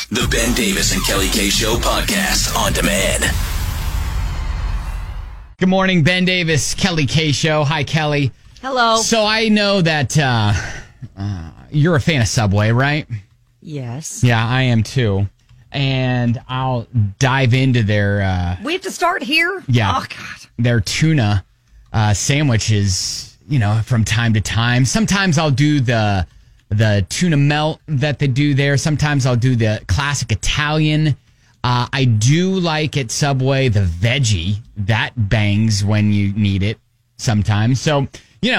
The Ben Davis and Kelly K Show podcast on demand. Good morning, Ben Davis, Kelly K Show. Hi, Kelly. Hello. So I know that you're a fan of Subway, right? Yes. Yeah, I am too. And I'll dive into their... we have to start here? Yeah. Oh, God. Their tuna sandwiches, from time to time. Sometimes I'll do the tuna melt that they do there. Sometimes I'll do the classic Italian. I do like at Subway the veggie. That bangs when you need it sometimes. So,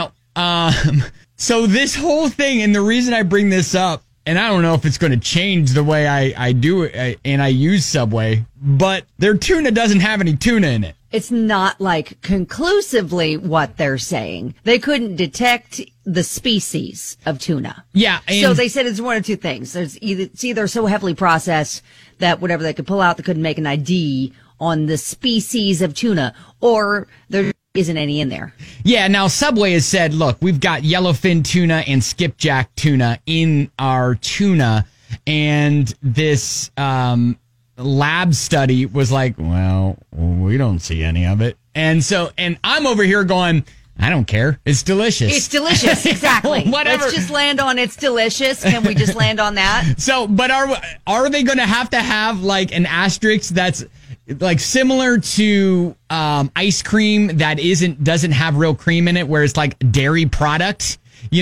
so this whole thing, and the reason I bring this up, and I don't know if it's going to change the way I do it and I use Subway, but their tuna doesn't have any tuna in it. It's not like conclusively what they're saying. They couldn't detect the species of tuna. Yeah. So they said it's one of two things. It's either so heavily processed that whatever they could pull out, they couldn't make an ID on the species of tuna, or there isn't any in there. Yeah, now Subway has said, look, we've got yellowfin tuna and skipjack tuna in our tuna, and this lab study was like, well, we don't see any of it. And I'm over here going, I don't care. It's delicious. It's delicious, exactly. Whatever. Let's just land on it's delicious. Can we just land on that? So, but are they going to have like an asterisk that's like similar to ice cream that doesn't have real cream in it, where it's like dairy product?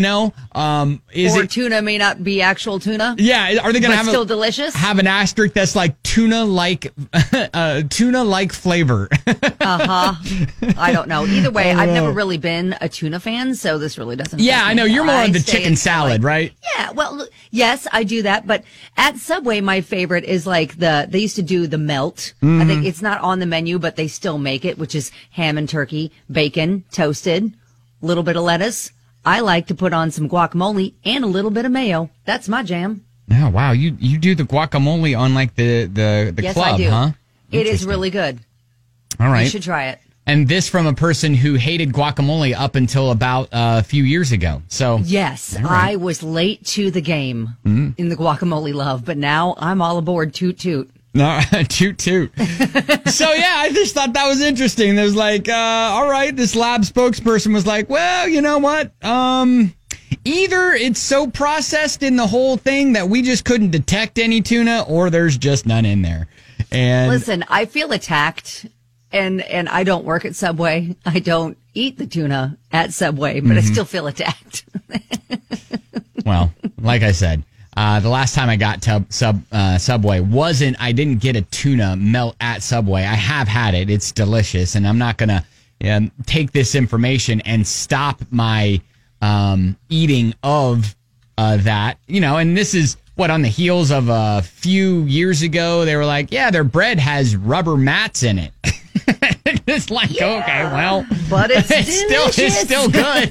Tuna may not be actual tuna. Yeah, are they going to have still delicious? Have an asterisk that's like tuna-like flavor? I don't know. Either way, I've never really been a tuna fan, so this really doesn't. Yeah, I know you're more on the chicken salad, right? Yeah, well, yes, I do that, but at Subway, my favorite is like they used to do the melt. Mm-hmm. I think it's not on the menu, but they still make it, which is ham and turkey, bacon, toasted, little bit of lettuce. I like to put on some guacamole and a little bit of mayo. That's my jam. Oh, wow. You do the guacamole on like the yes, club, I do. Huh? It is really good. All right. You should try it. And this from a person who hated guacamole up until about a few years ago. So yes, right. I was late to the game in the guacamole love, but now I'm all aboard. Toot toot. No, toot toot. So yeah, I just thought that was interesting. There's like, all right, this lab spokesperson was like, well, you know what? Either it's so processed in the whole thing that we just couldn't detect any tuna, or there's just none in there. And listen, I feel attacked, and I don't work at Subway. I don't eat the tuna at Subway, but I still feel attacked. Well, like I said. The last time I got Subway I didn't get a tuna melt at Subway. I have had it. It's delicious. And I'm not going to take this information and stop my eating of that. And this is on the heels of a few years ago, they were like, yeah, their bread has rubber mats in it. It's like, okay, well, but it's still good.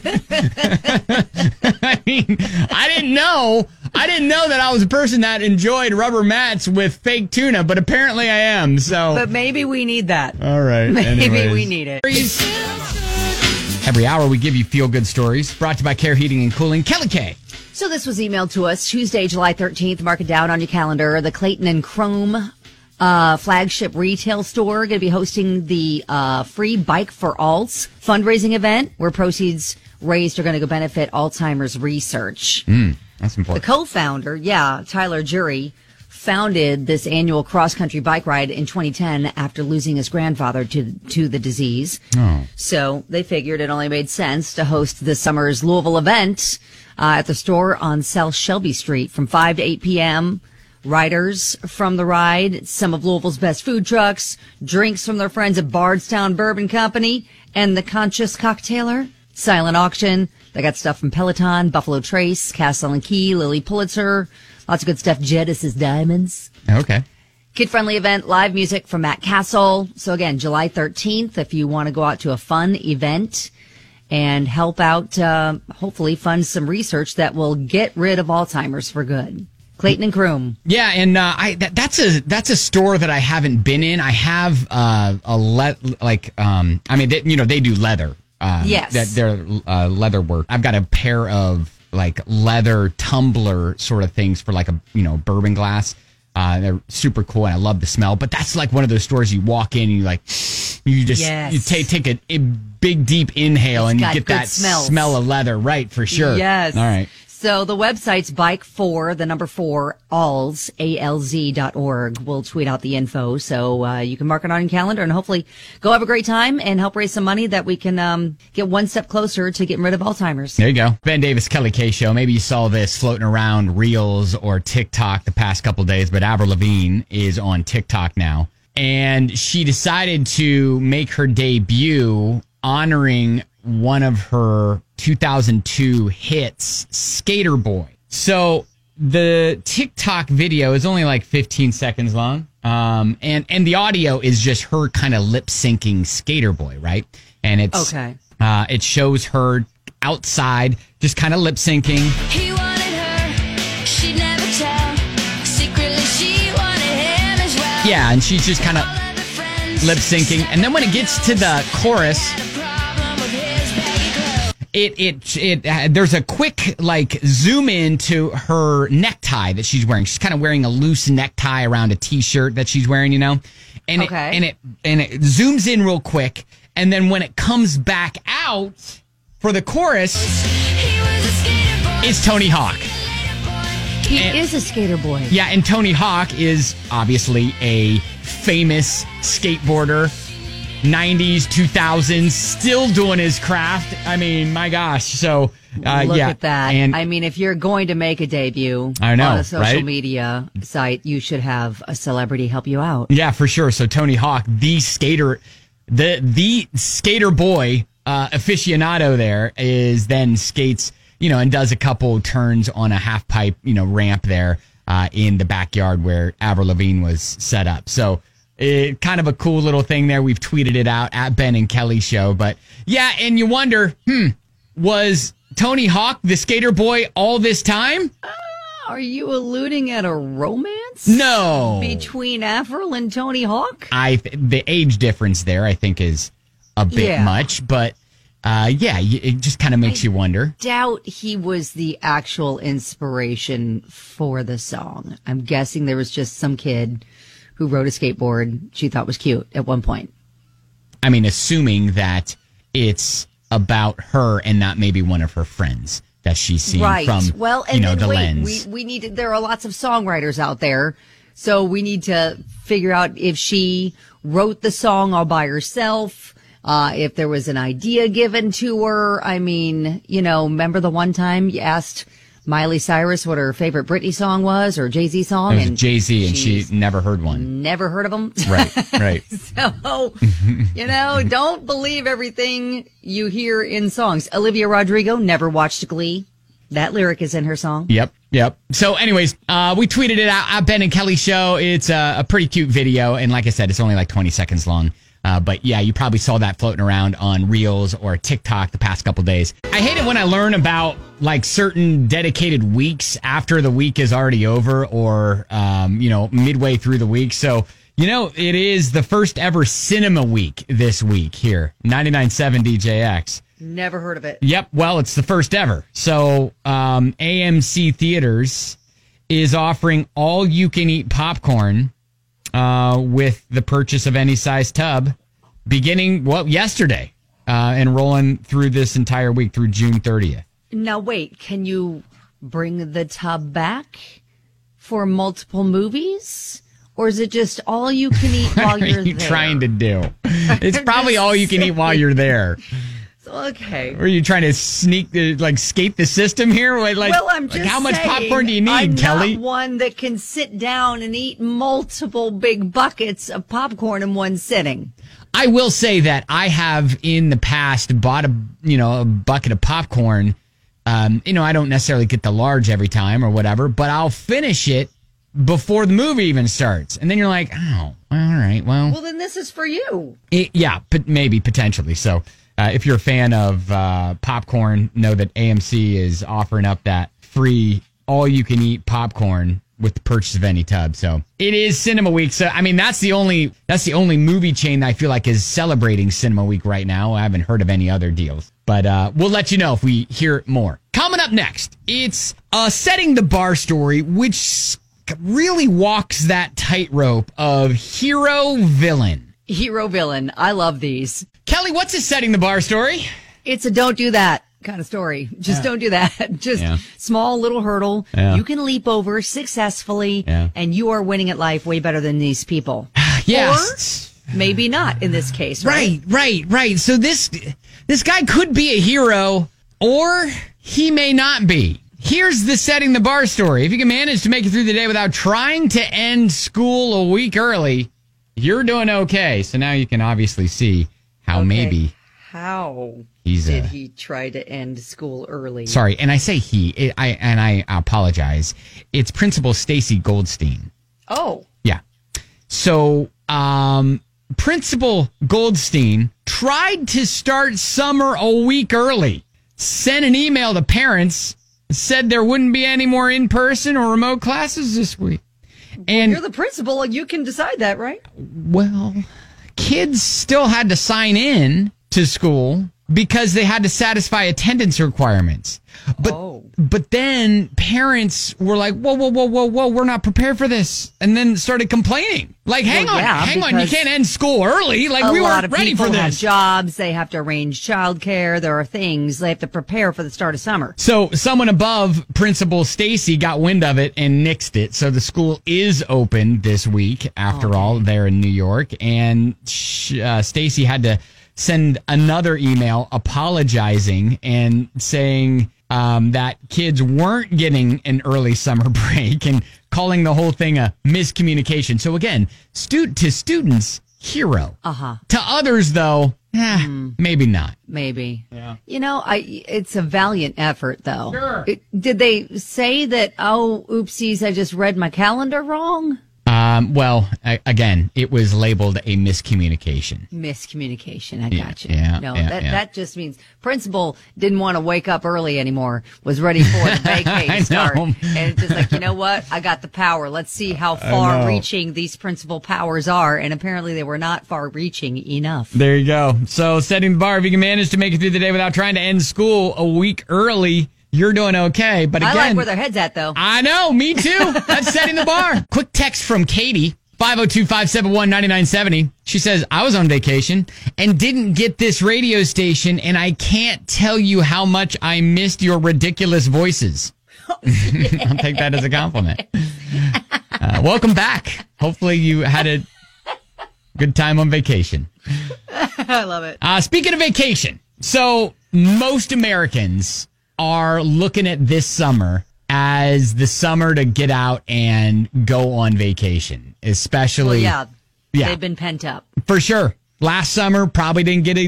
I mean, I didn't know that I was a person that enjoyed rubber mats with fake tuna, but apparently I am. So, but maybe we need that. All right, maybe we need it. Every hour we give you feel good stories. Brought to you by Care Heating and Cooling. Kelly K. So this was emailed to us Tuesday, July 13th. Mark it down on your calendar. The Clayton and Chrome flagship retail store going to be hosting the free Bike for Alts fundraising event, where proceeds raised are going to go benefit Alzheimer's research. That's important. The co-founder, Tyler Jury, founded this annual cross-country bike ride in 2010 after losing his grandfather to the disease. Oh. So they figured it only made sense to host this summer's Louisville event at the store on South Shelby Street from 5 to 8 p.m. Riders from the ride, some of Louisville's best food trucks, drinks from their friends at Bardstown Bourbon Company, and the Conscious Cocktailer, silent auction. They got stuff from Peloton, Buffalo Trace, Castle and Key, Lily Pulitzer, lots of good stuff. Jedis' Diamonds. Okay. Kid-friendly event, live music from Matt Castle. So again, July 13th, if you want to go out to a fun event and help out, hopefully fund some research that will get rid of Alzheimer's for good. Clayton and Croom. Yeah, and that's a store that I haven't been in. I have they do leather. Yes, that they're leather work. I've got a pair of like leather tumbler sort of things for like a bourbon glass. They're super cool, and I love the smell. But that's like one of those stores you walk in and you take a big deep inhale and you get that smell of leather, right? For sure. Yes. All right. So the website's bike4, 4, alz.org. We'll tweet out the info so you can mark it on your calendar and hopefully go have a great time and help raise some money that we can get one step closer to getting rid of Alzheimer's. There you go. Ben Davis, Kelly K Show. Maybe you saw this floating around Reels or TikTok the past couple days, but Avril Lavigne is on TikTok now. And she decided to make her debut honoring one of her 2002 hits, Skater Boy. So the TikTok video is only like 15 seconds long. And the audio is just her kind of lip syncing Skater Boy, right? And it's, it shows her outside, just kind of lip syncing. He wanted her, she'd never tell. Secretly, she wanted him as well. Yeah, and she's just kind of lip syncing. And then when it gets to the chorus, there's a quick like zoom in to her necktie that she's wearing. She's kind of wearing a loose necktie around a t-shirt that she's wearing, you know, and it zooms in real quick, and then when it comes back out for the chorus, it's Tony Hawk. He is a skater boy. Yeah, and Tony Hawk is obviously a famous skateboarder. 90s, 2000s, still doing his craft. I mean, my gosh. So, look at that. And I mean, if you're going to make a debut on a social media site, you should have a celebrity help you out. Yeah, for sure. So Tony Hawk, the skater boy aficionado there is then skates, you know, and does a couple turns on a half pipe, you know, ramp there in the backyard where Avril Lavigne was set up. So, kind of a cool little thing there. We've tweeted it out at Ben and Kelly Show. But yeah, and you wonder, was Tony Hawk the skater boy all this time? Are you alluding at a romance? No. Between Avril and Tony Hawk? The age difference there, I think, is a bit much. But it just kind of makes you wonder. Doubt he was the actual inspiration for the song. I'm guessing there was just some kid who rode a skateboard she thought was cute at one point. I mean, assuming that it's about her and not maybe one of her friends that she's seen from, the lens. We need to, there are lots of songwriters out there, so we need to figure out if she wrote the song all by herself, if there was an idea given to her. I mean, you know, remember the one time you asked Miley Cyrus what her favorite Britney song was, or Jay-Z song? It was Jay-Z, and she never heard one. Never heard of them? Right. So, you know, don't believe everything you hear in songs. Olivia Rodrigo never watched Glee. That lyric is in her song. Yep. So anyways, we tweeted it out at Ben and Kelly Show. It's a pretty cute video, and like I said, it's only like 20 seconds long. But yeah, you probably saw that floating around on Reels or TikTok the past couple days. I hate it when I learn about like certain dedicated weeks after the week is already over, or, midway through the week. So, you know, it is the first ever cinema week this week here. 99.7 DJX. Never heard of it. Yep. Well, it's the first ever. So, AMC Theaters is offering all you can eat popcorn with the purchase of any size tub beginning, yesterday, and rolling through this entire week through June 30th. Now, wait, can you bring the tub back for multiple movies? Or is it just all you can eat while you're there? What are you trying to do? It's probably all you can eat while you're there. Okay. Or are you trying to skate the system here? I'm just how much saying, popcorn do you need, Kelly? I'm not one that can sit down and eat multiple big buckets of popcorn in one sitting. I will say that I have in the past bought a bucket of popcorn. I don't necessarily get the large every time or whatever, but I'll finish it before the movie even starts. And then you're like, oh, all right, well. Well, then this is for you. But maybe, potentially. So if you're a fan of popcorn, know that AMC is offering up that free all-you-can-eat popcorn with the purchase of any tub. So it is Cinema Week. So, I mean, that's the only movie chain that I feel like is celebrating Cinema Week right now. I haven't heard of any other deals. But we'll let you know if we hear more. Coming up next, it's a Setting the Bar story, which really walks that tightrope of hero villain. Hero villain. I love these. Kelly, what's his setting the bar story? It's a don't do that kind of story. Just don't do that. Just small little hurdle. Yeah. You can leap over successfully and you are winning at life way better than these people. Yes. Or maybe not in this case, right? Right. So this guy could be a hero or he may not be. Here's the setting the bar story. If you can manage to make it through the day without trying to end school a week early, you're doing okay. So now you can obviously see how maybe. How did he try to end school early? Sorry, and I say I apologize. It's Principal Stacy Goldstein. Oh. Yeah. So, Principal Goldstein tried to start summer a week early, sent an email to parents, said there wouldn't be any more in-person or remote classes this week. And you're the principal and you can decide that, right? Well, kids still had to sign in to school because they had to satisfy attendance requirements. But then parents were like, whoa, we're not prepared for this. And then started complaining. Like, hang on, you can't end school early. Like, we weren't ready for this. A lot of people have jobs. They have to arrange childcare. There are things they have to prepare for the start of summer. So someone above Principal Stacy got wind of it and nixed it. So the school is open this week, after all, there in New York. And Stacy had to send another email apologizing and saying that kids weren't getting an early summer break and calling the whole thing a miscommunication. So again, to students, hero. To others, though, maybe not. Maybe. Yeah. You know, it's a valiant effort, though. Sure. Did they say that, oopsies, I just read my calendar wrong? Well, again, it was labeled a miscommunication. Miscommunication. I got you. That just means principal didn't want to wake up early anymore, was ready for the vacay start. And it's just like, you know what? I got the power. Let's see how far reaching these principal powers are. And apparently they were not far reaching enough. There you go. So setting the bar, if you can manage to make it through the day without trying to end school a week early, you're doing okay. But again, I like where their head's at, though. I know, me too. That's setting the bar. Quick text from Katie, 502-571-9970. She says, I was on vacation and didn't get this radio station, and I can't tell you how much I missed your ridiculous voices. I'll take that as a compliment. Welcome back. Hopefully you had a good time on vacation. I love it. Speaking of vacation, so most Americans are looking at this summer as the summer to get out and go on vacation, especially. Well, they've been pent up. For sure. Last summer, probably didn't get to,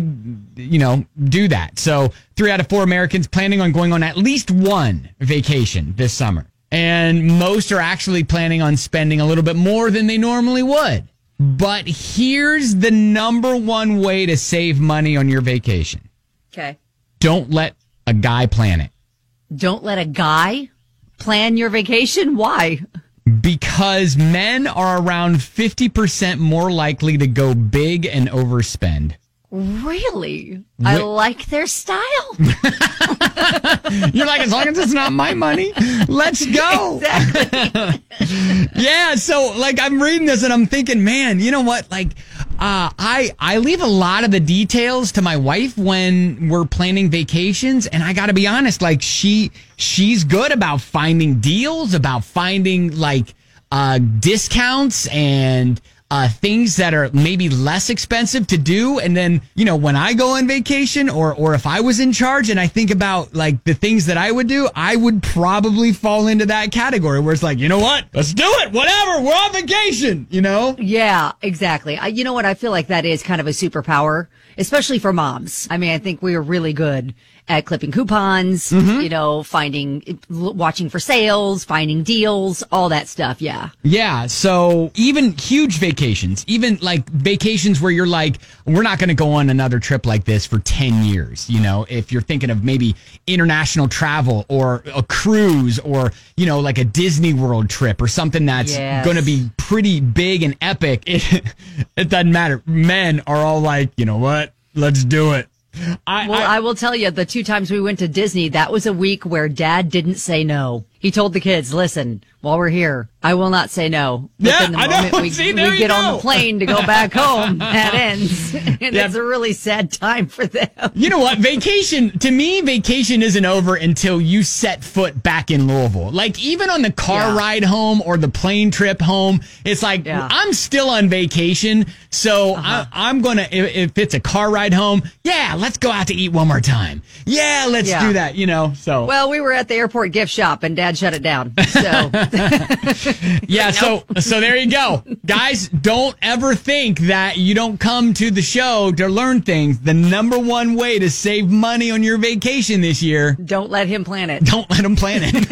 do that. So 3 out of 4 Americans planning on going on at least one vacation this summer. And most are actually planning on spending a little bit more than they normally would. But here's the number one way to save money on your vacation. Okay. Don't let a guy plan it. Don't let a guy plan your vacation? Why? Because men are around 50% more likely to go big and overspend. Really? I like their style. You're like, as long as it's not my money, let's go. Exactly. Yeah, so I'm reading this and I'm thinking, man, you know what? I leave a lot of the details to my wife when we're planning vacations, and I got to be honest, she's good about finding deals, about finding discounts and things that are maybe less expensive to do. And then, when I go on vacation or if I was in charge and I think about the things that I would do, I would probably fall into that category where it's like, you know what? Let's do it. Whatever. We're on vacation, Yeah, exactly. You know what? I feel like that is kind of a superpower, especially for moms. I mean, I think we are really good at clipping coupons, watching for sales, finding deals, all that stuff. Yeah. Yeah. So even huge vacations, even vacations where you're like, we're not going to go on another trip like this for 10 years. If you're thinking of maybe international travel or a cruise or, a Disney World trip or something that's going to be pretty big and epic. It doesn't matter. Men are all like, you know what? Let's do it. I will tell you, the 2 times we went to Disney, that was a week where Dad didn't say no. He told the kids, listen, while we're here, I will not say no. Yeah, Within the I know. moment we See, there you get go. on the plane to go back home, that ends. And it's a really sad time for them. You know what? To me, vacation isn't over until you set foot back in Louisville. Like, even on the car ride home or the plane trip home, it's like, I'm still on vacation. So I'm going to, if it's a car ride home, let's go out to eat one more time. Yeah, let's do that, so. Well, we were at the airport gift shop and Dad shut it down. So. So there you go. Guys, don't ever think that you don't come to the show to learn things. The number one way to save money on your vacation this year. Don't let him plan it. Don't let him plan it.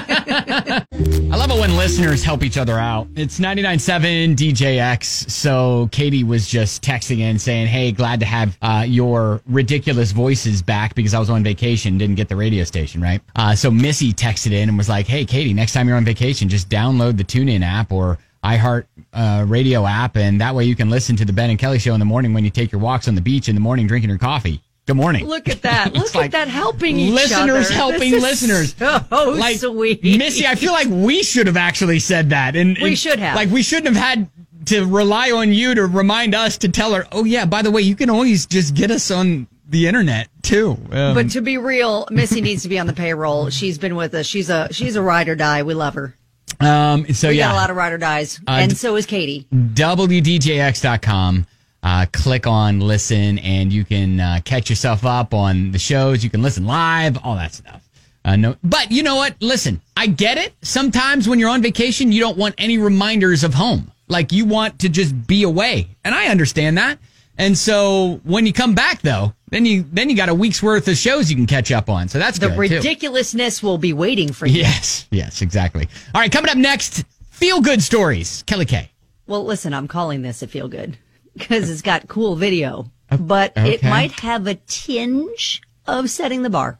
I love it when listeners help each other out. It's 99.7 DJX. So Katie was just texting in saying, hey, glad to have your ridiculous voices back because I was on vacation, didn't get the radio station, right? So Missy texted in and was like, hey, Katie, next time you're on vacation, just download the TuneIn app or iHeart radio app, and that way you can listen to the Ben and Kelly show in the morning when you take your walks on the beach in the morning drinking your coffee. Good morning. Look at that. Look at that helping each listeners other. Helping listeners. So sweet. Missy, I feel like we should have actually said that. And we should have. Like, we shouldn't have had to rely on you to remind us to tell her, oh, yeah, by the way, you can always just get us on the internet too. But to be real, Missy needs to be on the payroll. She's been with us. She's a ride or die. We love her. We got a lot of ride or dies. And so is Katie. WDJX.com. Click on listen and you can catch yourself up on the shows. You can listen live, all that stuff. No, but you know what? Listen, I get it. Sometimes when you're on vacation, you don't want any reminders of home. Like, you want to just be away. And I understand that. And so when you come back, though, then you got a week's worth of shows you can catch up on. So that's good, the ridiculousness will be waiting for you. Yes, exactly. All right, coming up next, feel-good stories. Kelly K. Well, listen, I'm calling this a feel-good because it's got cool video. But it might have a tinge of setting the bar.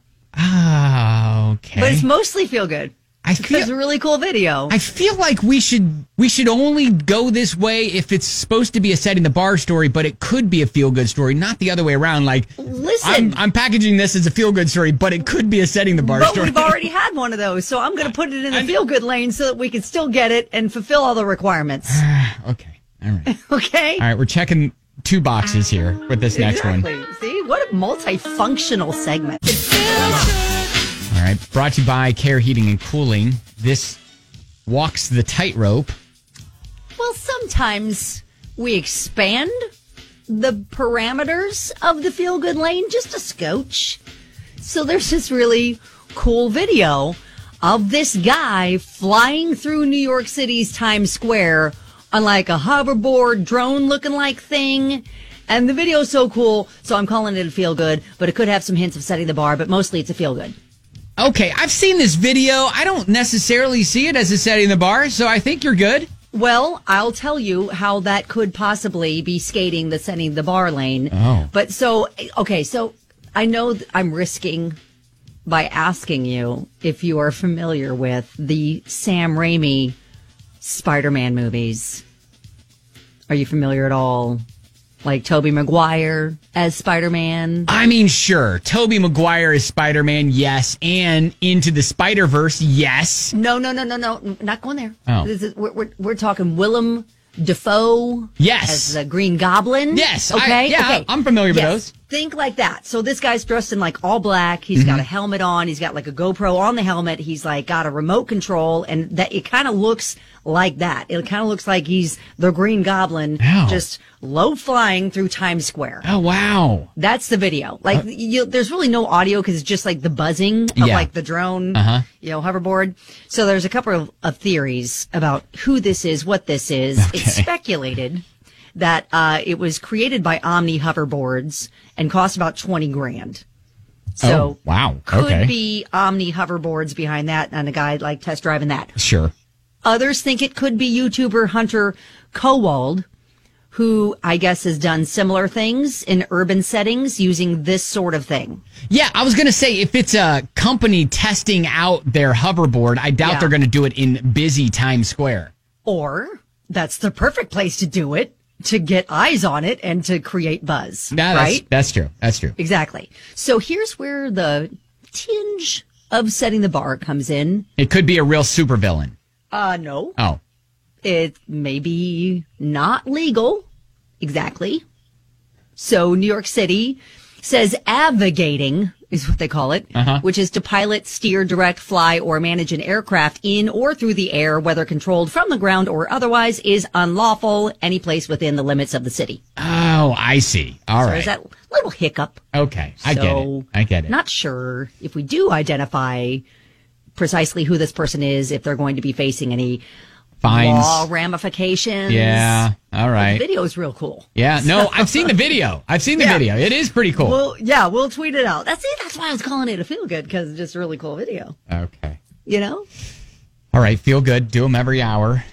Oh, okay. But it's mostly feel-good. It's a really cool video. I feel like we should only go this way if it's supposed to be a setting the bar story, but it could be a feel good story, not the other way around. Like, listen, I'm packaging this as a feel good story, but it could be a setting the bar story. But we've already had one of those, so I'm going to put it in the feel good lane so that we can still get it and fulfill all the requirements. Okay, all right. Okay. All right, we're checking 2 boxes here with this next one. See, what a multifunctional segment. All right, brought to you by Care Heating and Cooling. This walks the tightrope. Well, sometimes we expand the parameters of the feel-good lane just a scotch. So there's this really cool video of this guy flying through New York City's Times Square on like a hoverboard drone looking like thing. And the video is so cool, so I'm calling it a feel-good, but it could have some hints of setting the bar, but mostly it's a feel-good. Okay, I've seen this video. I don't necessarily see it as a setting the bar, so I think you're good. Well, I'll tell you how that could possibly be skating the setting the bar lane. Oh. But so I know I'm risking by asking you if you are familiar with the Sam Raimi Spider-Man movies. Are you familiar at all? Like Tobey Maguire as Spider-Man? I mean, sure. Tobey Maguire as Spider-Man, yes. And Into the Spider-Verse, yes. No. Not going there. Oh. We're talking Willem Dafoe. Yes. As the Green Goblin. Yes. Okay. I'm familiar with those. Think like that. So this guy's dressed in like all black. He's got a helmet on. He's got like a GoPro on the helmet. He's like got a remote control, and that it kind of looks like that. It kind of looks like he's the Green Goblin, just low flying through Times Square. Oh wow, that's the video. Like there's really no audio because it's just like the buzzing of like the drone, hoverboard. So there's a couple of theories about who this is, what this is. Okay. It's speculated that it was created by Omni Hoverboards and cost about $20,000. So wow, could be Omni Hoverboards behind that and a guy like test driving that. Sure. Others think it could be YouTuber Hunter Kowald, who I guess has done similar things in urban settings using this sort of thing. Yeah, I was going to say, if it's a company testing out their hoverboard, I doubt they're going to do it in busy Times Square. Or that's the perfect place to do it, to get eyes on it and to create buzz, right? That's true. That's true. Exactly. So here's where the tinge of setting the bar comes in. It could be a real supervillain. No. Oh. It may be not legal. Exactly. So New York City says avigating is what they call it, which is to pilot, steer, direct, fly, or manage an aircraft in or through the air, whether controlled from the ground or otherwise, is unlawful any place within the limits of the city. Oh, I see. All right. There's that little hiccup. Okay. I get it. Not sure if we do identify precisely who this person is, if they're going to be facing any fines, law ramifications. Yeah. All right. The video is real cool. Yeah. No, I've seen the video. Video. It is pretty cool. Well, we'll tweet it out. That's why I was calling it a feel good, because it's just a really cool video. Okay. You know? All right. Feel good. Do them every hour.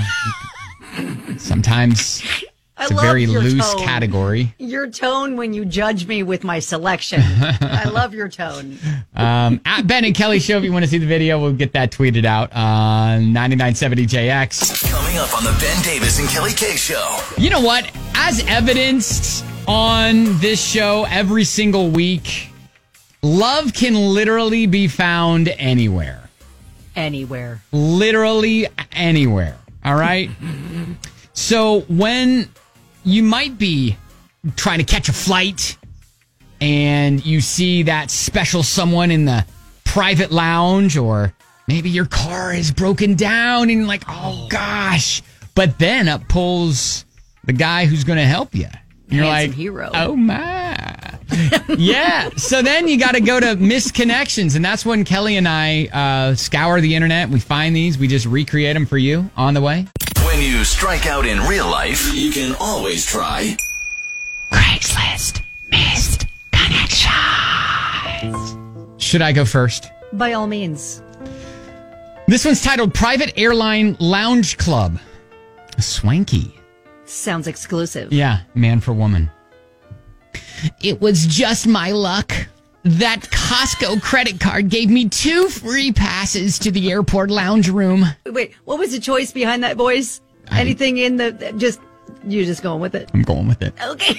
Sometimes it's a very loose category. Your tone when you judge me with my selection. I love your tone. At Ben and Kelly Show, if you want to see the video, we'll get that tweeted out on 9970JX. Coming up on the Ben Davis and Kelly K Show. You know what? As evidenced on this show every single week, love can literally be found anywhere. Anywhere. Literally anywhere. All right? So when you might be trying to catch a flight and you see that special someone in the private lounge, or maybe your car is broken down and you're like, oh gosh. But then up pulls the guy who's going to help you. You're Handsome like, hero. Oh my. Yeah. So then you got to go to Missed Connections. And that's when Kelly and I scour the internet. We find these. We just recreate them for you on the way. When you strike out in real life, you can always try Craigslist Missed Connections. Should I go first? By all means. This one's titled Private Airline Lounge Club. Swanky. Sounds exclusive. Yeah, man for woman. It was just my luck. That Costco credit card gave me 2 free passes to the airport lounge room. Wait, what was the choice behind that voice? Anything in you're just going with it? I'm going with it. Okay.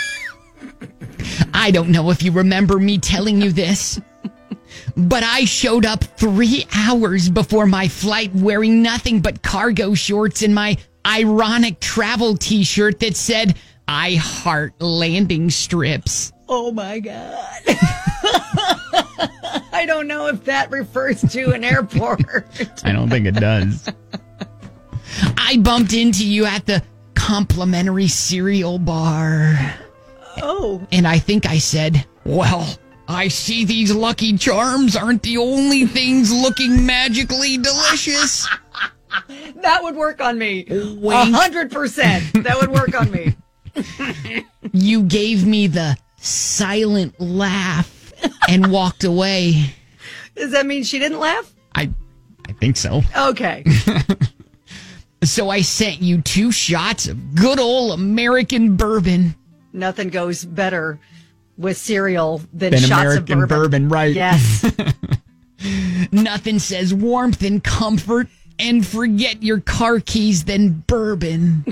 I don't know if you remember me telling you this, but I showed up 3 hours before my flight wearing nothing but cargo shorts and my ironic travel t-shirt that said, I heart landing strips. Oh my God. I don't know if that refers to an airport. I don't think it does. I bumped into you at the complimentary cereal bar. Oh. And I think I said, well, I see these Lucky Charms aren't the only things looking magically delicious. That would work on me. 100%. That would work on me. You gave me the silent laugh and walked away. Does that mean she didn't laugh? I think so. Okay. So I sent you 2 shots of good old American bourbon. Nothing goes better with cereal than shots American of bourbon. Right? Yes. Nothing says warmth and comfort and forget your car keys than bourbon.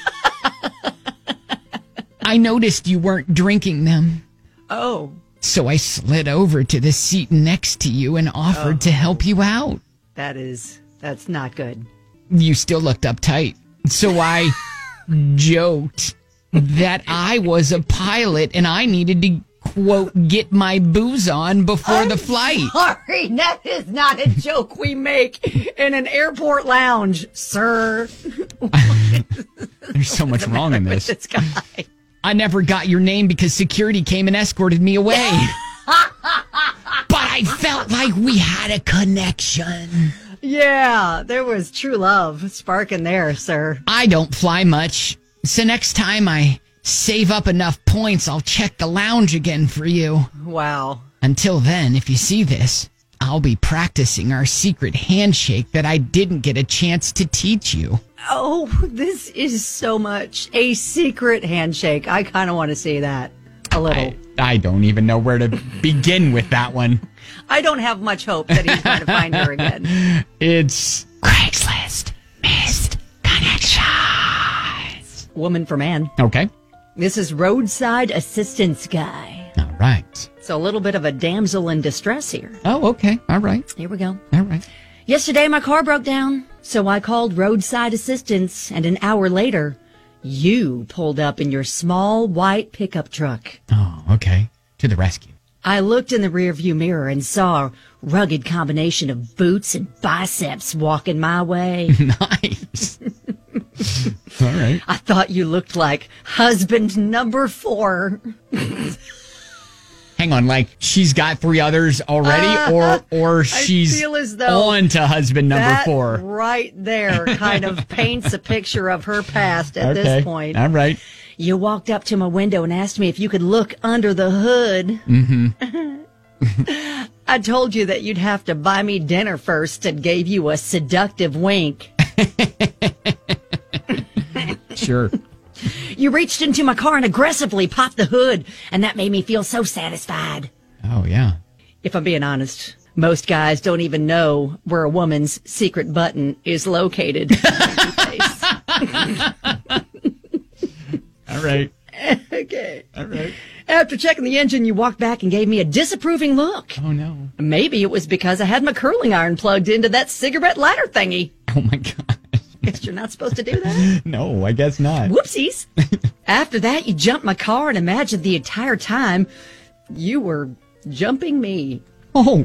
I noticed you weren't drinking them. Oh. So I slid over to the seat next to you and offered to help you out. That's not good. You still looked uptight. So I joked that I was a pilot and I needed to, quote, get my booze on before the flight. Sorry, that is not a joke we make in an airport lounge, sir. There's so much wrong in this. This guy. I never got your name because security came and escorted me away. But I felt like we had a connection. Yeah, there was true love sparking there, sir. I don't fly much, so next time I save up enough points, I'll check the lounge again for you. Wow. Until then, if you see this, I'll be practicing our secret handshake that I didn't get a chance to teach you. Oh, this is so much a secret handshake. I kind of want to see that a little. I don't even know where to begin with that one. I don't have much hope that he's going to find her again. It's Craigslist Missed Connections. Woman for man. Okay. This is roadside assistance guy. All right. So a little bit of a damsel in distress here. Oh, okay. All right. Here we go. All right. Yesterday, my car broke down. So I called roadside assistance, and an hour later, you pulled up in your small white pickup truck. Oh, okay. To the rescue. I looked in the rearview mirror and saw a rugged combination of boots and biceps walking my way. Nice. All right. I thought you looked like husband number 4. Hang on, like she's got 3 others already, or she's feel as though on to husband number that 4. Right there kind of paints a picture of her past at this point. All right. You walked up to my window and asked me if you could look under the hood. Mm-hmm. I told you that you'd have to buy me dinner first and gave you a seductive wink. Sure. You reached into my car and aggressively popped the hood, and that made me feel so satisfied. Oh, yeah. If I'm being honest, most guys don't even know where a woman's secret button is located. All right. Okay. All right. After checking the engine, you walked back and gave me a disapproving look. Oh, no. Maybe it was because I had my curling iron plugged into that cigarette lighter thingy. Oh, my God. Guess you're not supposed to do that. No, I guess not. Whoopsies. After that, you jumped my car and imagined the entire time you were jumping me. Oh.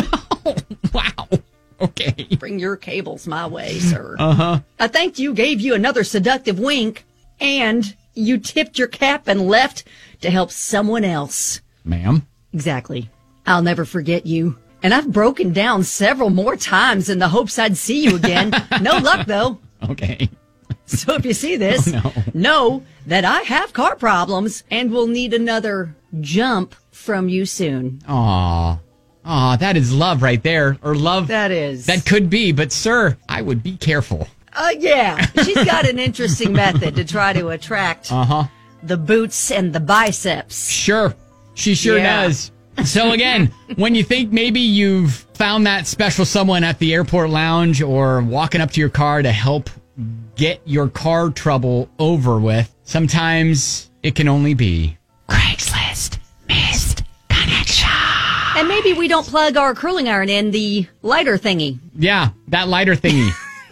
Wow. Okay. Bring your cables my way, sir. Uh-huh. I thanked you, gave you another seductive wink, and you tipped your cap and left to help someone else. Ma'am. Exactly. I'll never forget you. And I've broken down several more times in the hopes I'd see you again. No luck, though. Okay. So if you see this, know that I have car problems and will need another jump from you soon. Aw. Aw, that is love right there. Or love. That is. That could be, but sir, I would be careful. Yeah. She's got an interesting method to try to attract the boots and the biceps. Sure. She sure does. So again, when you think maybe you've found that special someone at the airport lounge or walking up to your car to help get your car trouble over with, sometimes it can only be Craigslist missed connection. And maybe we don't plug our curling iron in the lighter thingy. Yeah, that lighter thingy.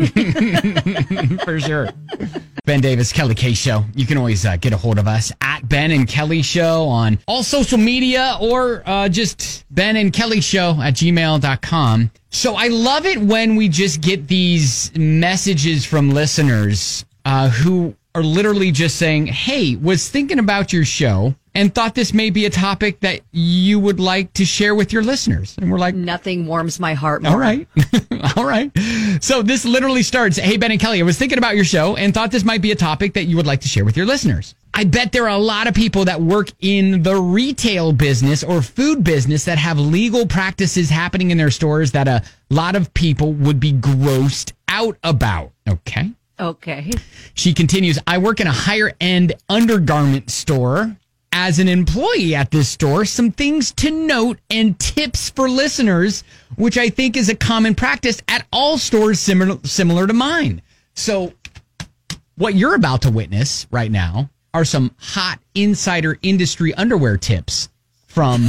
For sure. Ben Davis, Kelly K Show. You can always get a hold of us at Ben and Kelly Show on all social media or just Ben and Kelly Show at gmail.com. So I love it when we just get these messages from listeners who are literally just saying, hey, was thinking about your show and thought this may be a topic that you would like to share with your listeners. And we're like, nothing warms my heart more. All right. All right. So this literally starts, hey, Ben and Kelly, I was thinking about your show and thought this might be a topic that you would like to share with your listeners. I bet there are a lot of people that work in the retail business or food business that have legal practices happening in their stores that a lot of people would be grossed out about. Okay. Okay. She continues, I work in a higher end undergarment store. As an employee at this store, some things to note and tips for listeners, which I think is a common practice at all stores similar to mine. So what you're about to witness right now are some hot insider industry underwear tips from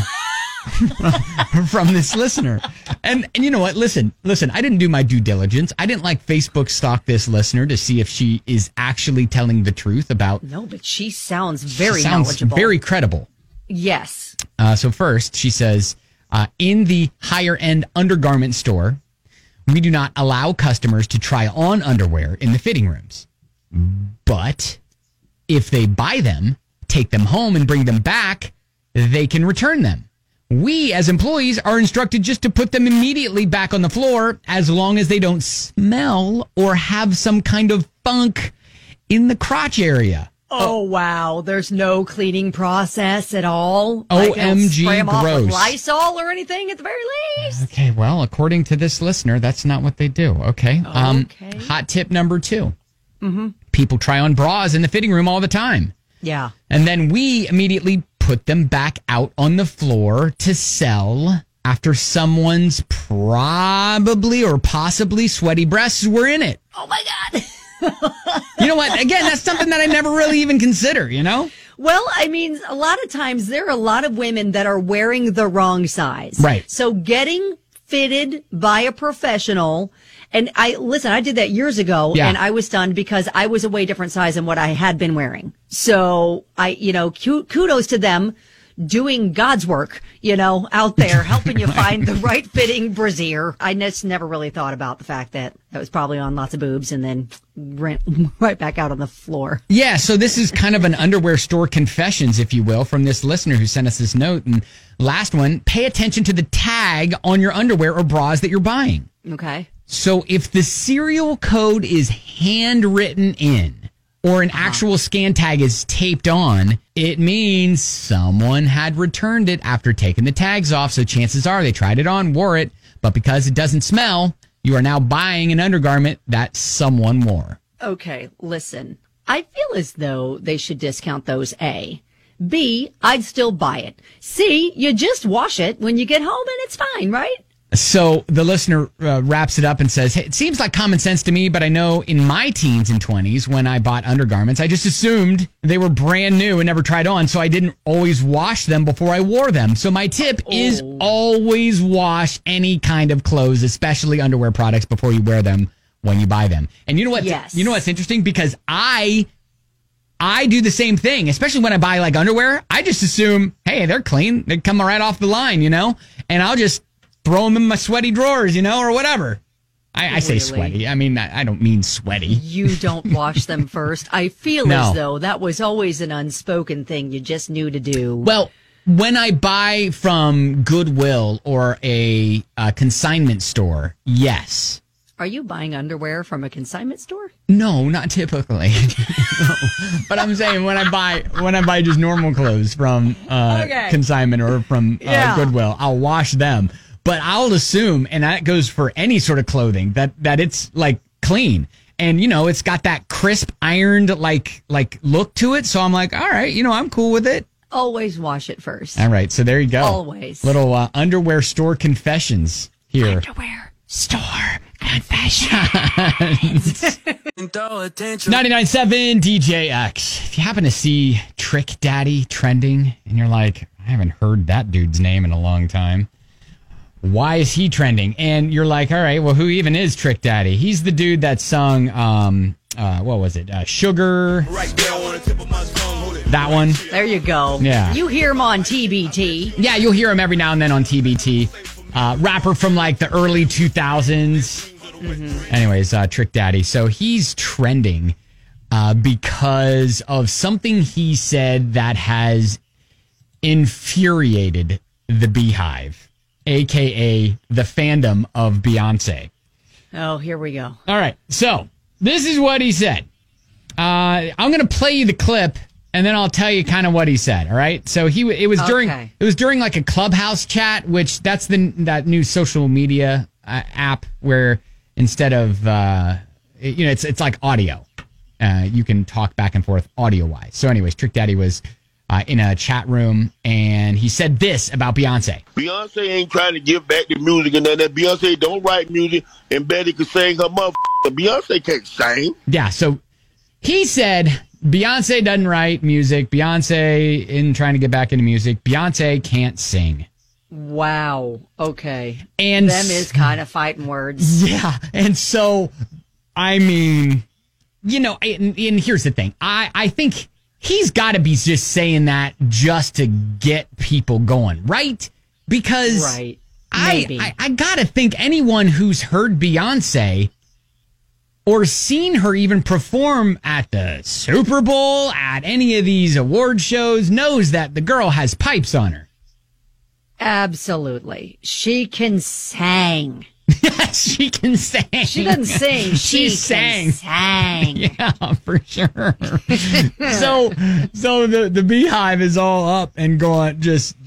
from this listener. And you know what? Listen, I didn't do my due diligence. I didn't like Facebook stalk this listener to see if she is actually telling the truth about. No, but she sounds very sounds knowledgeable. Very credible. Yes. So first, she says, in the higher end undergarment store, we do not allow customers to try on underwear in the fitting rooms. But if they buy them, take them home and bring them back, they can return them. We, as employees, are instructed just to put them immediately back on the floor as long as they don't smell or have some kind of funk in the crotch area. Oh, wow. There's no cleaning process at all? OMG, spray 'em off with gross. Lysol or anything at the very least? Okay, well, according to this listener, that's not what they do. Okay. Okay. Hot tip number 2. Mm-hmm. People try on bras in the fitting room all the time. Yeah. And then we immediately put them back out on the floor to sell after someone's probably or possibly sweaty breasts were in it. Oh, my God. You know what? Again, that's something that I never really even consider, you know? Well, I mean, a lot of times there are a lot of women that are wearing the wrong size. Right. So getting fitted by a professional And I did that years ago, Yeah. and I was stunned because I was a way different size than what I had been wearing. So kudos to them doing God's work, out there, helping you find the right fitting brassiere. I just never really thought about the fact that was probably on lots of boobs and then right back out on the floor. Yeah, so this is kind of an underwear store confessions, if you will, from this listener who sent us this note. And last one, pay attention to the tag on your underwear or bras that you're buying. Okay. So if the serial code is handwritten in or an actual scan tag is taped on, it means someone had returned it after taking the tags off. So chances are they tried it on, wore it, but because it doesn't smell, you are now buying an undergarment that someone wore. Okay, listen. I feel as though they should discount those, A. B, I'd still buy it. C, you just wash it when you get home and it's fine, right? So the listener wraps it up and says, hey, it seems like common sense to me, but I know in my teens and 20s when I bought undergarments, I just assumed they were brand new and never tried on, so I didn't always wash them before I wore them. So my tip is always wash any kind of clothes, especially underwear products, before you wear them when you buy them. And you know what? Yes. You know what's interesting? Because I do the same thing, especially when I buy like underwear. I just assume, hey, they're clean. They come right off the line, and I'll just throw them in my sweaty drawers, or whatever. I say sweaty. I mean, I don't mean sweaty. You don't wash them first. I feel No. as though that was always an unspoken thing you just knew to do. Well, when I buy from Goodwill or a consignment store, yes. Are you buying underwear from a consignment store? No, not typically. No. But I'm saying when I buy just normal clothes from consignment or from Goodwill, I'll wash them. But I'll assume, and that goes for any sort of clothing, that it's like clean. And, it's got that crisp, ironed like look to it. So I'm like, all right, I'm cool with it. Always wash it first. All right. So there you go. Always. Little underwear store confessions here. Underwear Store confessions. 99.7 DJX. If you happen to see Trick Daddy trending and you're like, I haven't heard that dude's name in a long time. Why is he trending? And you're like, all right, well, who even is Trick Daddy? He's the dude that sung, what was it? Sugar. That one. There you go. Yeah. You hear him on TBT. Yeah, you'll hear him every now and then on TBT. Rapper from like the early 2000s. Mm-hmm. Anyways, Trick Daddy. So he's trending because of something he said that has infuriated the Beehive, a.k.a. the fandom of Beyonce. Oh, here we go. All right. So this is what he said. I'm going to play you the clip, and then I'll tell you kind of what he said. All right. So it was during like a Clubhouse chat, which that's that new social media app where instead of it's like audio. You can talk back and forth audio wise. So, anyways, Trick Daddy was in a chat room, and he said this about Beyonce. Beyonce ain't trying to give back the music and that. Beyonce don't write music, and Betty could sing her mother. Beyonce can't sing. Yeah, so he said Beyonce doesn't write music. Beyonce isn't trying to get back into music. Beyonce can't sing. Wow. Okay. And them is kind of fighting words. Yeah. And so, I mean, and here's the thing. I think he's got to be just saying that just to get people going, right? Because right. Maybe. I got to think anyone who's heard Beyonce or seen her even perform at the Super Bowl, at any of these award shows, knows that the girl has pipes on her. Absolutely. She can sing. Yes, she can sing. She doesn't sing. She sang. Sang. Yeah, for sure. so the Beehive is all up and going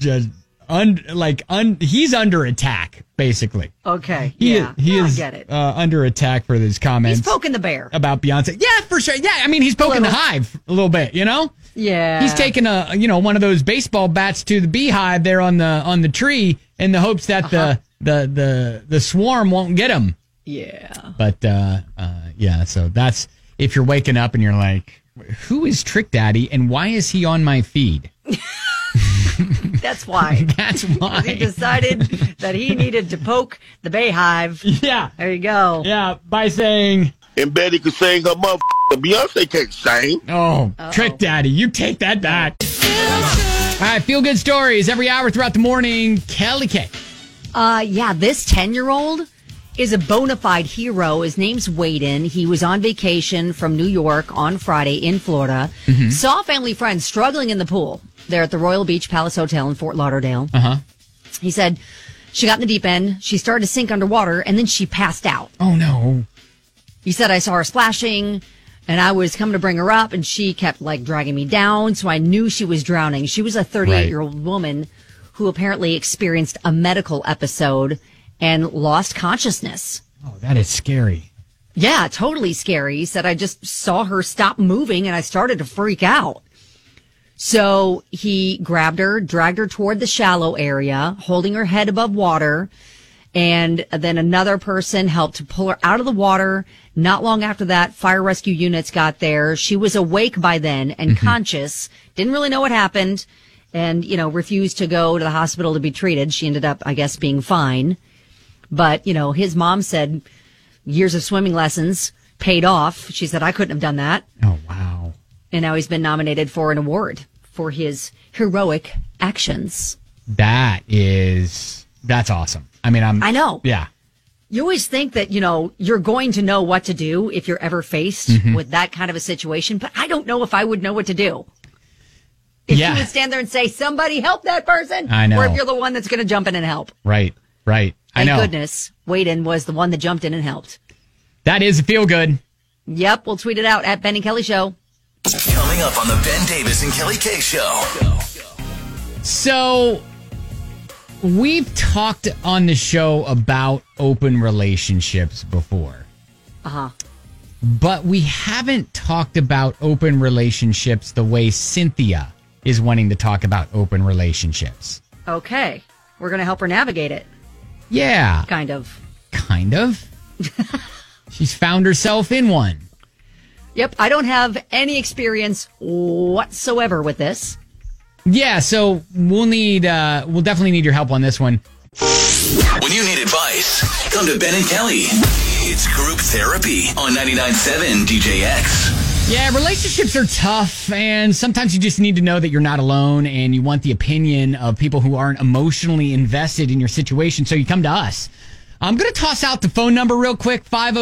he's under attack, basically. Okay. He I is get it. Under attack for his comments. He's poking the bear about Beyonce. Yeah, for sure. Yeah, I mean he's poking the hive a little bit, Yeah. He's taking one of those baseball bats to the Beehive there on the tree in the hopes that the swarm won't get him. Yeah. But yeah, so that's if you're waking up and you're like, who is Trick Daddy and why is he on my feed? That's why. That's why. He decided that he needed to poke the Bayhive. Yeah. There you go. Yeah, by saying, And Betty could sing her mother. Beyonce can't sing. oh, Trick Daddy, you take that back. All right, feel good stories every hour throughout the morning. Kelly K. Yeah, this 10-year-old is a bona fide hero. His name's Waden. He was on vacation from New York on Friday in Florida. Saw family friends struggling in the pool there at the Royal Beach Palace Hotel in Fort Lauderdale. He said she got in the deep end. She started to sink underwater, and then she passed out. Oh, no. He said, I saw her splashing, and I was coming to bring her up, and she kept, dragging me down, so I knew she was drowning. She was a 38-year-old woman who apparently experienced a medical episode and lost consciousness. Oh, that is scary. Yeah, totally scary. He said, I just saw her stop moving, and I started to freak out. So he grabbed her, dragged her toward the shallow area, holding her head above water. And then another person helped to pull her out of the water. Not long after that, fire rescue units got there. She was awake by then and conscious. Didn't really know what happened and, refused to go to the hospital to be treated. She ended up, I guess, being fine. But, his mom said years of swimming lessons paid off. She said, I couldn't have done that. Oh, wow. And now he's been nominated for an award for his heroic actions. That's awesome. I mean, I know. Yeah. You always think that, you're going to know what to do if you're ever faced with that kind of a situation, but I don't know if I would know what to do. If you would stand there and say, somebody help that person. I know. Or if you're the one that's going to jump in and help. Right. I Thank know. goodness Waden was the one that jumped in and helped. That is a feel good. Yep. We'll tweet it out at Ben and Kelly Show. Coming up on the Ben Davis and Kelly K Show. So, we've talked on the show about open relationships before. But we haven't talked about open relationships the way Cynthia is wanting to talk about open relationships. Okay. We're going to help her navigate it. Yeah. Kind of. She's found herself in one. Yep. I don't have any experience whatsoever with this. Yeah, so we'll definitely need your help on this one. When you need advice, come to Ben and Kelly. It's group therapy on 99.7 DJX. Yeah, relationships are tough, and sometimes you just need to know that you're not alone, and you want the opinion of people who aren't emotionally invested in your situation, so you come to us. I'm going to toss out the phone number real quick,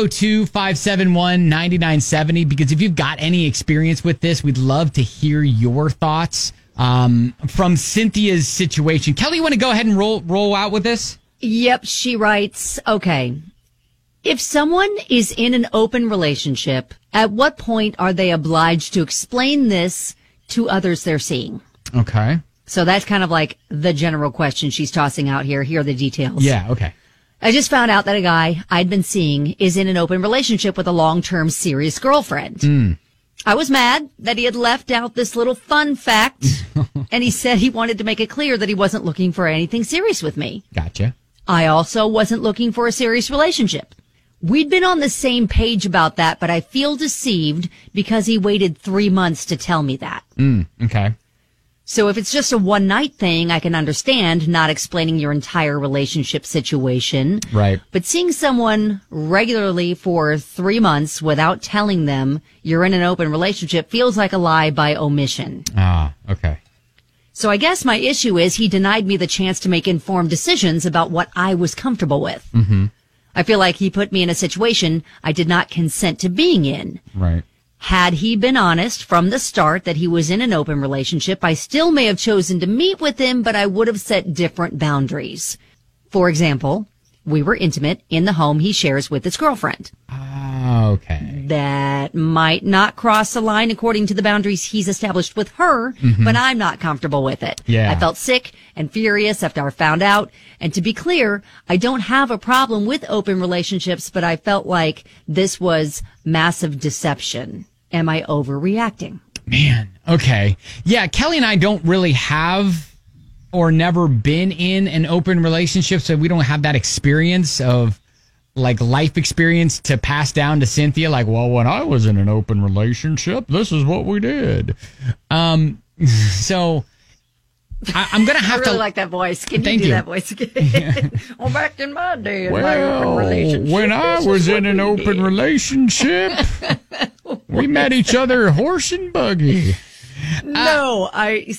502-571-9970, because if you've got any experience with this, we'd love to hear your thoughts from Cynthia's situation. Kelly, you want to go ahead and roll out with this? Yep, she writes, okay. If someone is in an open relationship, at what point are they obliged to explain this to others they're seeing? Okay. So that's kind of like the general question she's tossing out here. Here are the details. Yeah, okay. I just found out that a guy I'd been seeing is in an open relationship with a long-term serious girlfriend. I was mad that he had left out this little fun fact, and he said he wanted to make it clear that he wasn't looking for anything serious with me. Gotcha. I also wasn't looking for a serious relationship. We'd been on the same page about that, but I feel deceived because he waited 3 months to tell me that. Okay. So if it's just a one-night thing, I can understand not explaining your entire relationship situation. Right. But seeing someone regularly for 3 months without telling them you're in an open relationship feels like a lie by omission. Ah, okay. So I guess my issue is he denied me the chance to make informed decisions about what I was comfortable with. I feel like he put me in a situation I did not consent to being in. Right. Had he been honest from the start that he was in an open relationship, I still may have chosen to meet with him, but I would have set different boundaries. For example, we were intimate in the home he shares with his girlfriend. Okay. That might not cross the line according to the boundaries he's established with her, but I'm not comfortable with it. Yeah. I felt sick and furious after I found out. And to be clear, I don't have a problem with open relationships, but I felt like this was massive deception. Am I overreacting? Man, okay. Yeah, Kelly and I don't really have or never been in an open relationship, so we don't have that experience of like life experience to pass down to Cynthia. Like, well, when I was in an open relationship, this is what we did. So I'm going to I have really to like that voice. Can you Thank do you. that voice again? Well, back in my day, in my open Well, relationship, when I this is was what in an we open did. relationship, we met each other horse and buggy. No,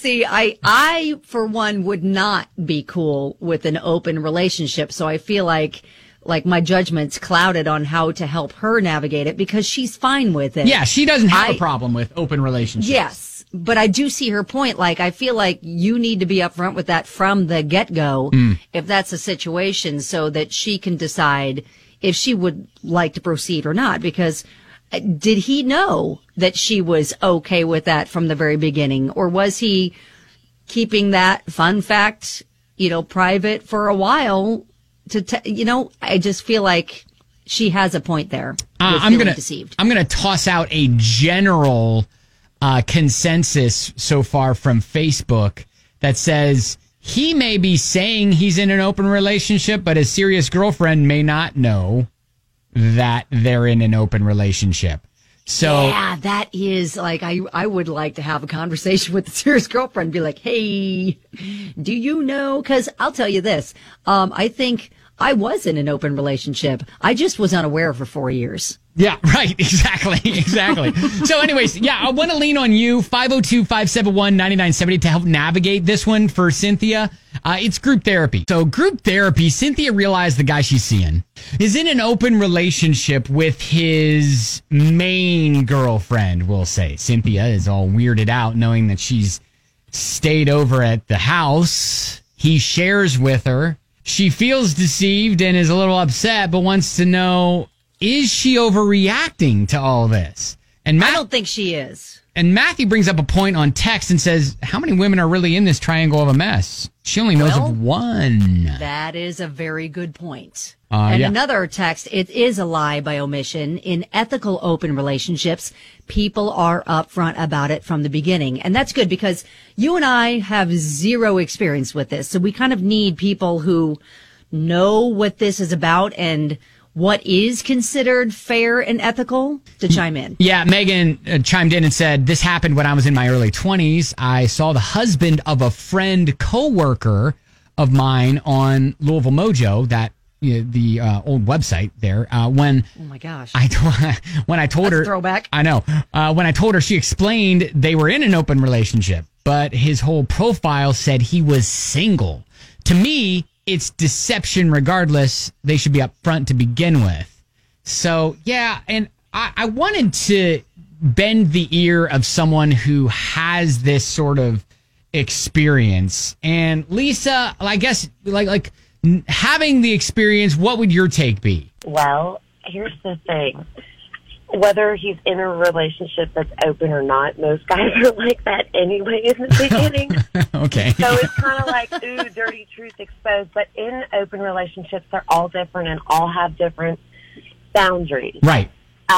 I for one would not be cool with an open relationship. So I feel like my judgment's clouded on how to help her navigate it because she's fine with it. Yeah, she doesn't have a I- problem with open relationships. Yes, but I do see her point. Like, I feel like you need to be upfront with that from the get-go if that's a situation so that she can decide if she would like to proceed or not. Because did he know that she was okay with that from the very beginning? Or was he keeping that fun fact, private for a while I just feel like she has a point there. With feeling deceived. I'm gonna toss out a general consensus so far from Facebook that says he may be saying he's in an open relationship, but his serious girlfriend may not know that they're in an open relationship. So yeah, that is like, I would like to have a conversation with the serious girlfriend and be like, hey, do you know? Cause I'll tell you this. I think I was in an open relationship. I just was unaware for 4 years. yeah, right. Exactly. So anyways, yeah, I want to lean on you. 502-571-9970 to help navigate this one for Cynthia. It's group therapy. So group therapy, Cynthia realized the guy she's seeing is in an open relationship with his main girlfriend, we'll say. Cynthia is all weirded out knowing that she's stayed over at the house. He shares with her. She feels deceived and is a little upset, but wants to know, is she overreacting to all this? And I don't think she is. And Matthew brings up a point on text and says, how many women are really in this triangle of a mess? She only knows Well, of one. That is a very good point. And Yeah. another text, it is a lie by omission. In ethical open relationships, people are upfront about it from the beginning. And that's good because you and I have zero experience with this. So we kind of need people who know what this is about and what is considered fair and ethical to chime in. Yeah, Megan chimed in and said, this happened when I was in my early 20s. I saw the husband of a friend coworker of mine on Louisville Mojo, that the old website there. When Oh my gosh. when I told her, throwback. I know. When I told her, she explained they were in an open relationship, but his whole profile said he was single. To me, it's deception regardless. They should be upfront to begin with. So, yeah, and I wanted to bend the ear of someone who has this sort of experience. And Lisa, I guess, like having the experience, what would your take be? Well, here's the thing. Whether he's in a relationship that's open or not, most guys are like that anyway in the beginning. Okay. So it's kind of like, ooh, dirty truth exposed. But in open relationships, they're all different and all have different boundaries. Right.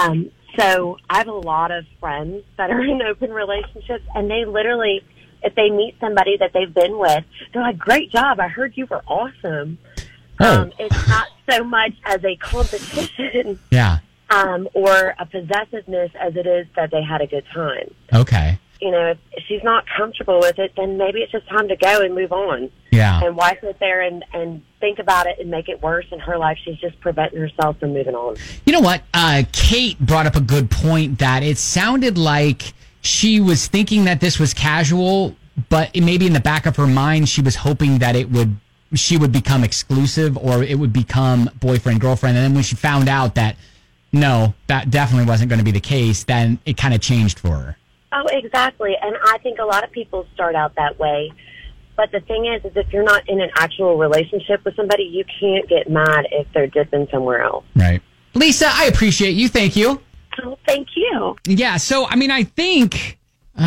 So I have a lot of friends that are in open relationships, and they literally, if they meet somebody that they've been with, they're like, great job, I heard you were awesome. Oh. It's not so much as a competition Yeah. or a possessiveness as it is that they had a good time. Okay. If she's not comfortable with it, then maybe it's just time to go and move on. Yeah. And why sit there and think about it and make it worse in her life? She's just preventing herself from moving on. You know what? Kate brought up a good point that it sounded like she was thinking that this was casual, but maybe in the back of her mind, she was hoping that she would become exclusive or it would become boyfriend, girlfriend. And then when she found out that, no, that definitely wasn't going to be the case, then it kind of changed for her. Oh, exactly. And I think a lot of people start out that way. But the thing is if you're not in an actual relationship with somebody, you can't get mad if they're dipping somewhere else. Right. Lisa, I appreciate you. Thank you. Oh, thank you. Yeah. So, I mean, I think,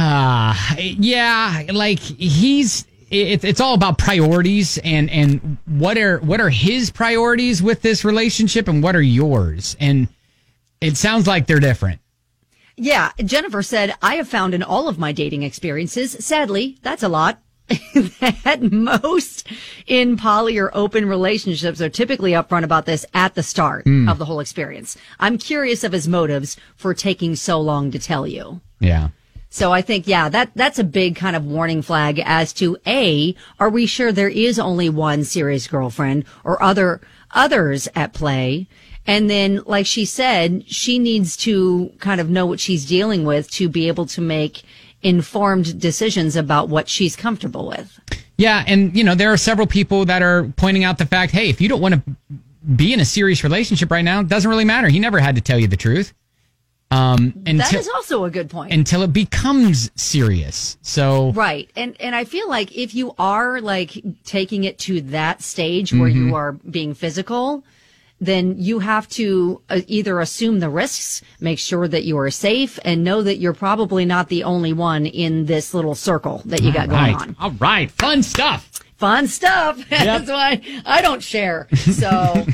it's all about priorities and what are his priorities with this relationship and what are yours? And it sounds like they're different. Yeah, Jennifer said, I have found in all of my dating experiences, sadly, that's a lot, that most in poly or open relationships are typically upfront about this at the start of the whole experience. I'm curious of his motives for taking so long to tell you. Yeah. So I think, yeah, that's a big kind of warning flag as to A, are we sure there is only one serious girlfriend or others at play? And then, like she said, she needs to kind of know what she's dealing with to be able to make informed decisions about what she's comfortable with. Yeah. And, there are several people that are pointing out the fact, hey, if you don't want to be in a serious relationship right now, it doesn't really matter. He never had to tell you the truth. That is also a good point. Until it becomes serious. So right. And I feel like if you are like taking it to that stage where you are being physical, then you have to either assume the risks, make sure that you are safe, and know that you're probably not the only one in this little circle that you got going on. All right. Fun stuff. Fun stuff. Yep. That's why I don't share. So,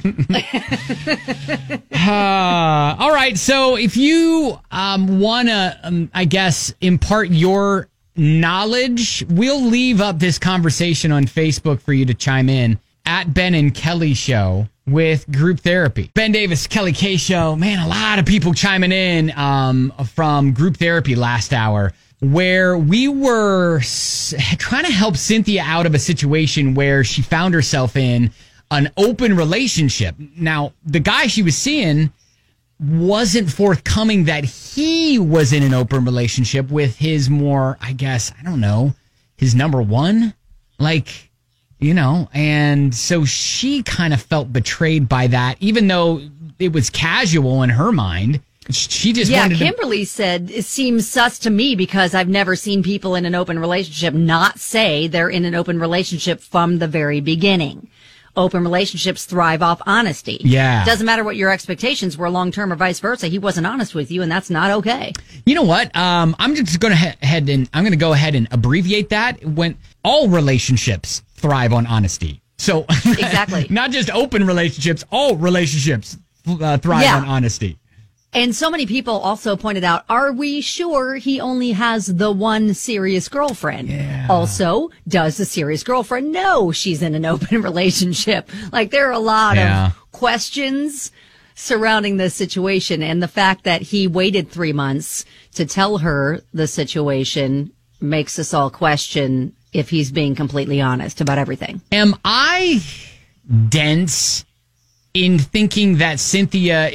all right. So if you want to, I guess, impart your knowledge, we'll leave up this conversation on Facebook for you to chime in at Ben and Kelly Show with Group Therapy. Ben Davis, Kelly K Show. Man, a lot of people chiming in from Group Therapy last hour, where we were trying to help Cynthia out of a situation where she found herself in an open relationship. Now, the guy she was seeing wasn't forthcoming that he was in an open relationship with his more, I guess, I don't know, his number one. And so she kind of felt betrayed by that, even though it was casual in her mind. She just wanted Kimberly said, it seems sus to me because I've never seen people in an open relationship not say they're in an open relationship from the very beginning. Open relationships thrive off honesty. Yeah. Doesn't matter what your expectations were long term or vice versa. He wasn't honest with you, and that's not okay. You know what? I'm just going to go ahead and abbreviate that. When all relationships thrive on honesty. So exactly. Not just open relationships, all relationships thrive on honesty. And so many people also pointed out, are we sure he only has the one serious girlfriend? Yeah. Also, does the serious girlfriend know she's in an open relationship? Like, there are a lot of questions surrounding this situation. And the fact that he waited 3 months to tell her the situation makes us all question if he's being completely honest about everything. Am I dense in thinking that Cynthia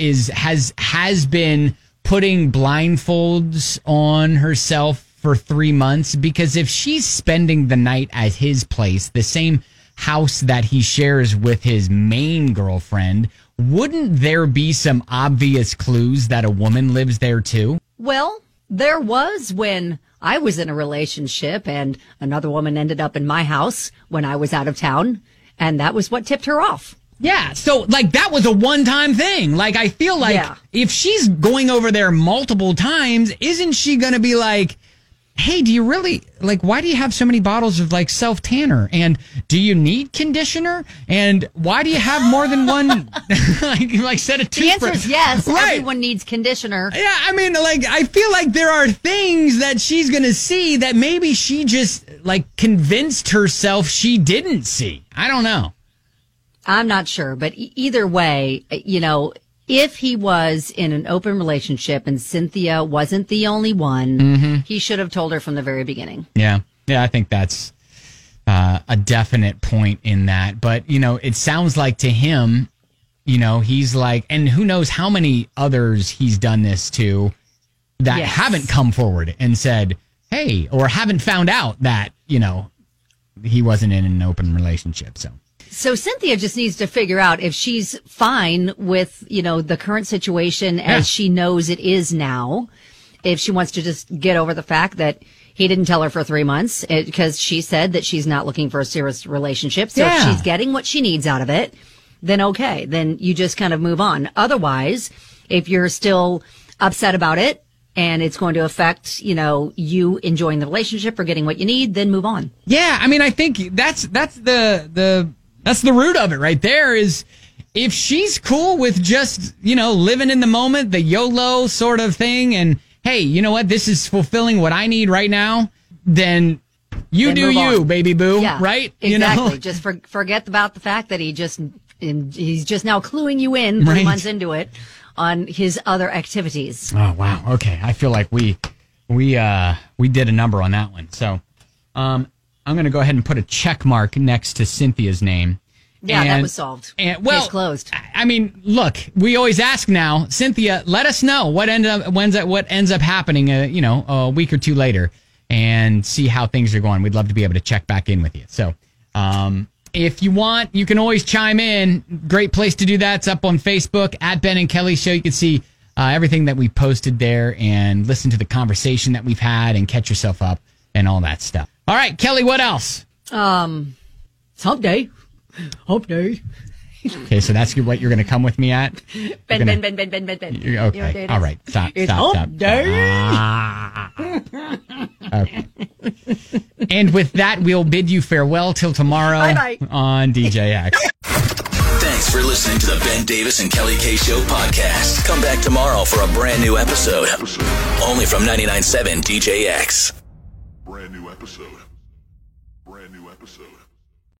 has been putting blindfolds on herself for 3 months? Because if she's spending the night at his place, the same house that he shares with his main girlfriend, wouldn't there be some obvious clues that a woman lives there too? Well, there was when I was in a relationship and another woman ended up in my house when I was out of town, and that was what tipped her off. Yeah, so, that was a one-time thing. I feel like if she's going over there multiple times, isn't she going to be like, hey, do you really, why do you have so many bottles of, self-tanner? And do you need conditioner? And why do you have more than one, set of toothbrush? The answer is yes. Right. Everyone needs conditioner. Yeah, I mean, I feel like there are things that she's going to see that maybe she just, convinced herself she didn't see. I don't know. I'm not sure, but either way, if he was in an open relationship and Cynthia wasn't the only one, he should have told her from the very beginning. Yeah. Yeah, I think that's a definite point in that. But, it sounds like to him, he's and who knows how many others he's done this to that haven't come forward and said, hey, or haven't found out that, he wasn't in an open relationship. So Cynthia just needs to figure out if she's fine with, the current situation as she knows it is now. If she wants to just get over the fact that he didn't tell her for 3 months because she said that she's not looking for a serious relationship. So if she's getting what she needs out of it, then okay, then you just kind of move on. Otherwise, if you're still upset about it and it's going to affect, you enjoying the relationship or getting what you need, then move on. Yeah. I mean, I think that's the root of it right there is if she's cool with just, living in the moment, the YOLO sort of thing. And hey, you know what? This is fulfilling what I need right now. Then you do you, baby boo. Yeah, right? Exactly. Just forget about the fact that he's just now cluing you in 3 months into it on his other activities. Oh, wow. Okay. I feel like we we did a number on that one. So I'm going to go ahead and put a check mark next to Cynthia's name. Yeah, that was solved. And well, case closed. I mean, look, we always ask now, Cynthia, let us know what ends up happening, a week or two later, and see how things are going. We'd love to be able to check back in with you. So, if you want, you can always chime in. Great place to do that. It's up on Facebook at Ben and Kelly Show. You can see everything that we posted there and listen to the conversation that we've had and catch yourself up and all that stuff. All right, Kelly, what else? It's hump day. Hump day. Okay, so that's what you're going to come with me at? Ben. Okay, all right. Stop. Okay. And with that, we'll bid you farewell till tomorrow. Bye-bye. On DJX. Thanks for listening to the Ben Davis and Kelly K Show podcast. Come back tomorrow for a brand new episode. Only from 99.7 DJX. Brand new episode.